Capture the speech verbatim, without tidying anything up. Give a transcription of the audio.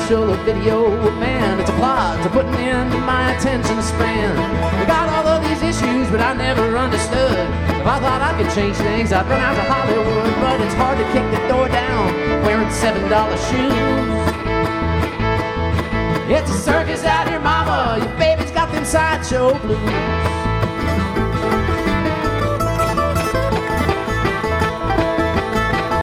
commercial or video, man, it's a plot to put an end to my attention span. We got all of these issues, but I never understood. If I thought I could change things, I'd run out to Hollywood. But it's hard to kick the door down wearing seven dollar shoes. It's a circus out here, mama, your baby's got them sideshow blues.